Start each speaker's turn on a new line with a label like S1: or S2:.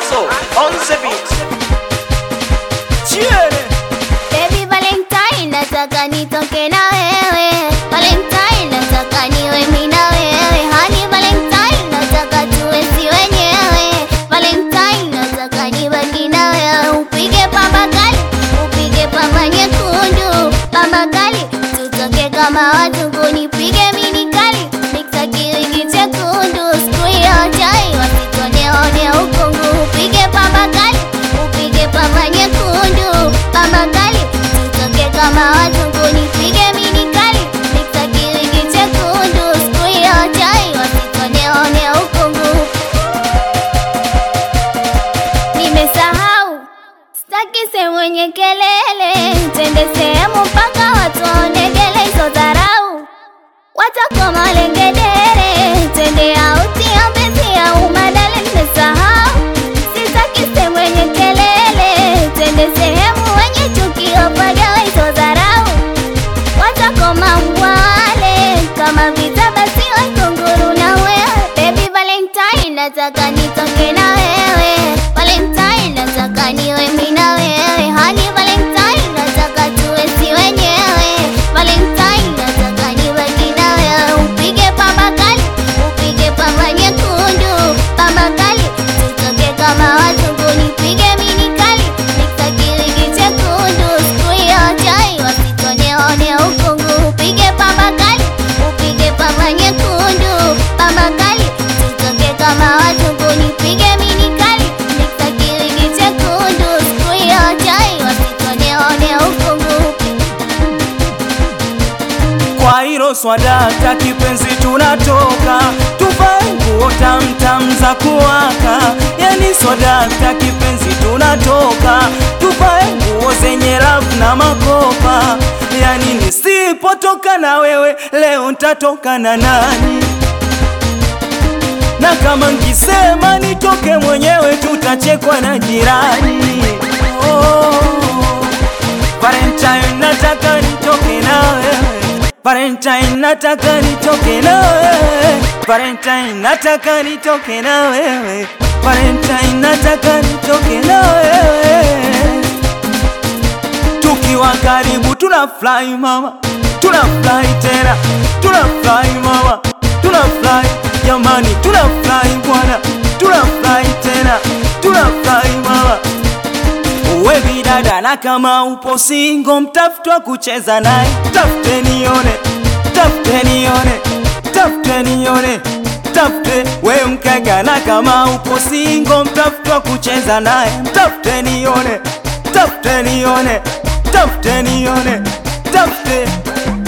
S1: Aso on the beat. Chiene.
S2: Baby Valentine, nataka nitoke na wewe. Valentine, nataka niwe mimi na wewe. Honey Valentine, nataka tuwe si wenyewe. Valentine, nataka nibaki na wewe. Upige pamba kali, upige pamba nyekundu. Pamba kali, tutoke kama watu, kunipige mini kali. Mixa kiringi chekundu, siku hiyo chai wasitoneone ukungu. Upige pamba kali, upige pamba nyekundu. Pamba kali, tutoke kama watu, kunipige mini kali. Mixa kiringi chekundu, siku hiyo chai wasitoneone ukungu. Nimesahau, staki sehemu yenye kelele. Twende sehemu mpaka watu waonegele hizo dharau. Watakoma lengedere, twende auti au bezi au madale. Nimesahau, sitaki sehemu yenye kelele. Twende sehemu wenye chuki wapagawe hizo dharau. Watakoma mbwale, kama vita basi wakunguru na wewe. Baby Valentine, nataka nitoke na wewe. Valentine, nataka niwe mimi na wewe. Honey Valentine, nataka tuwe si wenyewe. Valentine, nataka nibaki na wewe. Upige pamba kali, upige pamba nyekundu. Pamba kali, tutoke kama watu, kunipige mini kali. Mixa kiringi chekundu, siku hiyo chai wasitoneone ukungu. Upige pamba kali, upige pamba nyekundu. Pamba kali, tutoke kama watu, kunipige mini kali. Mixa kiringi chekundu, siku hiyo chai wasitoneone ukungu.
S1: Kwa hilo swadaka kipenzi tunatoka, tuvae nguo tamtam za kuwaka. Yani swadaka kipenzi tunatoka, tuvae nguo zenye rafu na makopa. Yani nisipotoka na wewe leo ntatoka na nani? Na kama nkisema nitoke mwenyewe tutachekwa na jirani. Valentine, nataka nitoke na wewe. Valentine, nataka nitoke na wewe. Valentine, nataka nitoke na wewe. Valentine, nataka nitoke na wewe. Tukiwa karibu tunafly mama, tunafly tena, tunafly mama, tunafly jamani, tunafly bwana, tunafly tena, tunafly mama. Uwe bidada na kama upo single, mtafutwa kucheza naye. Tafute nione, tafute nione, tafute nione, tafute. We mkaka na kama upo single, mtafutwa kucheza naye. Tafute nione, tafute nione, tafute nione, tafute.